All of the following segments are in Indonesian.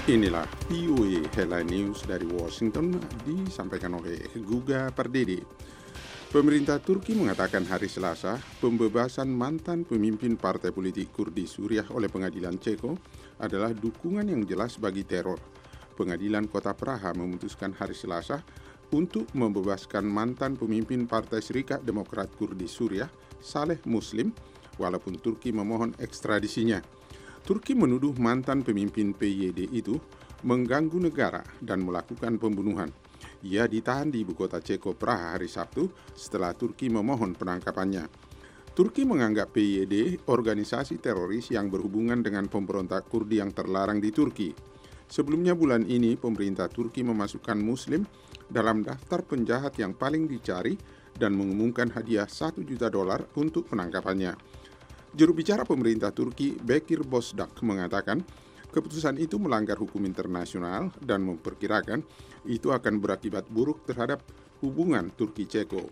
Inilah VOA Headline News dari Washington disampaikan oleh Guga Pardede. Pemerintah Turki mengatakan hari Selasa pembebasan mantan pemimpin partai politik Kurdi Suriah oleh pengadilan Ceko adalah dukungan yang jelas bagi teror. Pengadilan Kota Praha memutuskan hari Selasa untuk membebaskan mantan pemimpin Partai Serikat Demokrat Kurdi Suriah, Saleh Muslim, walaupun Turki memohon ekstradisinya. Turki menuduh mantan pemimpin PYD itu mengganggu negara dan melakukan pembunuhan. Ia ditahan di ibu kota Ceko Praha hari Sabtu setelah Turki memohon penangkapannya. Turki menganggap PYD organisasi teroris yang berhubungan dengan pemberontak Kurdi yang terlarang di Turki. Sebelumnya bulan ini, pemerintah Turki memasukkan Muslim dalam daftar penjahat yang paling dicari dan mengumumkan hadiah $1 juta untuk penangkapannya. Juru bicara pemerintah Turki, Bekir Bozdağ, mengatakan keputusan itu melanggar hukum internasional dan memperkirakan itu akan berakibat buruk terhadap hubungan Turki-Ceko.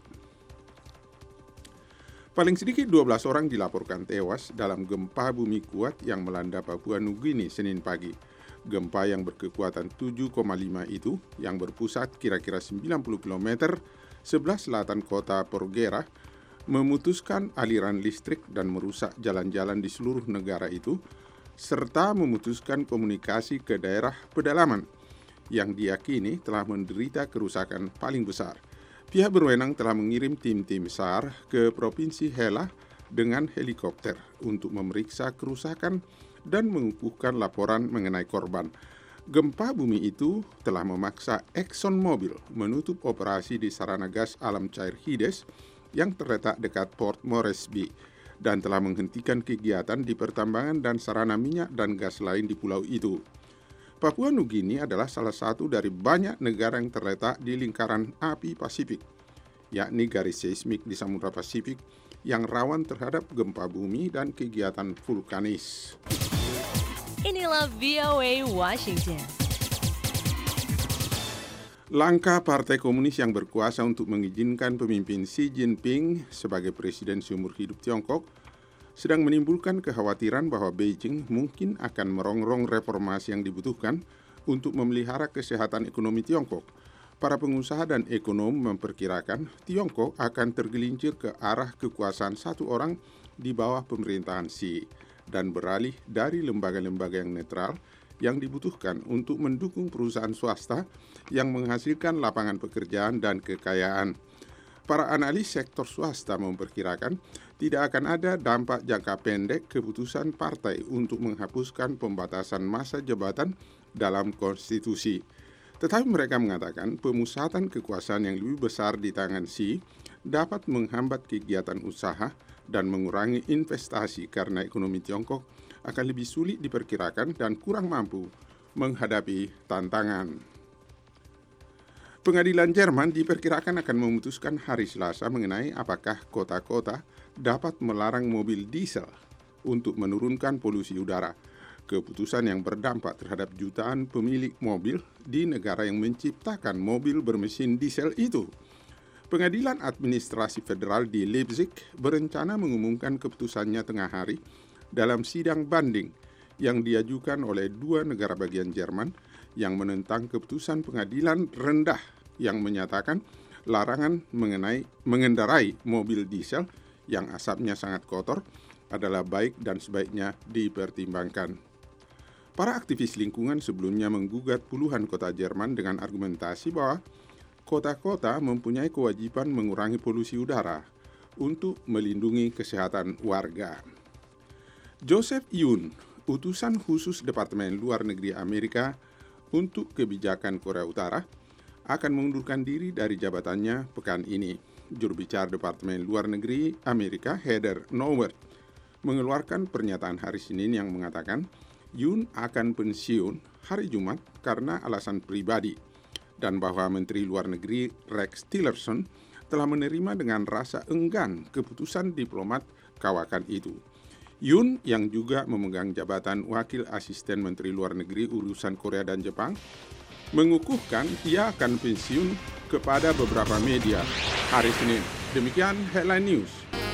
Paling sedikit 12 orang dilaporkan tewas dalam gempa bumi kuat yang melanda Papua Nugini Senin pagi. Gempa yang berkekuatan 7,5 itu, yang berpusat kira-kira 90 km sebelah selatan kota Porgera, memutuskan aliran listrik dan merusak jalan-jalan di seluruh negara itu, serta memutuskan komunikasi ke daerah pedalaman yang diyakini telah menderita kerusakan paling besar. Pihak berwenang telah mengirim tim-tim SAR ke Provinsi Hela dengan helikopter untuk memeriksa kerusakan dan mengukuhkan laporan mengenai korban. Gempa bumi itu telah memaksa ExxonMobil menutup operasi di sarana gas alam cair Hides yang terletak dekat Port Moresby dan telah menghentikan kegiatan di pertambangan dan sarana minyak dan gas lain di pulau itu. Papua Nugini adalah salah satu dari banyak negara yang terletak di lingkaran api Pasifik, yakni garis seismik di Samudra Pasifik yang rawan terhadap gempa bumi dan kegiatan vulkanis. Inilah VOA Washington. Langkah Partai Komunis yang berkuasa untuk mengizinkan pemimpin Xi Jinping sebagai presiden seumur hidup Tiongkok sedang menimbulkan kekhawatiran bahwa Beijing mungkin akan merongrong reformasi yang dibutuhkan untuk memelihara kesehatan ekonomi Tiongkok. Para pengusaha dan ekonom memperkirakan Tiongkok akan tergelincir ke arah kekuasaan satu orang di bawah pemerintahan Xi dan beralih dari lembaga-lembaga yang netral yang dibutuhkan untuk mendukung perusahaan swasta yang menghasilkan lapangan pekerjaan dan kekayaan. Para analis sektor swasta memperkirakan tidak akan ada dampak jangka pendek keputusan partai untuk menghapuskan pembatasan masa jabatan dalam konstitusi. Tetapi mereka mengatakan pemusatan kekuasaan yang lebih besar di tangan Xi dapat menghambat kegiatan usaha dan mengurangi investasi karena ekonomi Tiongkok akan lebih sulit diperkirakan dan kurang mampu menghadapi tantangan. Pengadilan Jerman diperkirakan akan memutuskan hari Selasa mengenai apakah kota-kota dapat melarang mobil diesel untuk menurunkan polusi udara. Keputusan yang berdampak terhadap jutaan pemilik mobil di negara yang menciptakan mobil bermesin diesel itu. Pengadilan Administrasi Federal di Leipzig berencana mengumumkan keputusannya tengah hari dalam sidang banding yang diajukan oleh dua negara bagian Jerman yang menentang keputusan pengadilan rendah yang menyatakan larangan mengendarai mobil diesel yang asapnya sangat kotor adalah baik dan sebaiknya dipertimbangkan. Para aktivis lingkungan sebelumnya menggugat puluhan kota Jerman dengan argumentasi bahwa kota-kota mempunyai kewajiban mengurangi polusi udara untuk melindungi kesehatan warga. Joseph Yun, utusan khusus Departemen Luar Negeri Amerika untuk kebijakan Korea Utara, akan mengundurkan diri dari jabatannya pekan ini. Juru bicara Departemen Luar Negeri Amerika, Heather Nauert, mengeluarkan pernyataan hari Senin yang mengatakan Yun akan pensiun hari Jumat karena alasan pribadi dan bahwa Menteri Luar Negeri Rex Tillerson telah menerima dengan rasa enggan keputusan diplomat kawakan itu. Yun yang juga memegang jabatan Wakil Asisten Menteri Luar Negeri Urusan Korea dan Jepang mengukuhkan ia akan pensiun kepada beberapa media hari Senin. Demikian Headline News.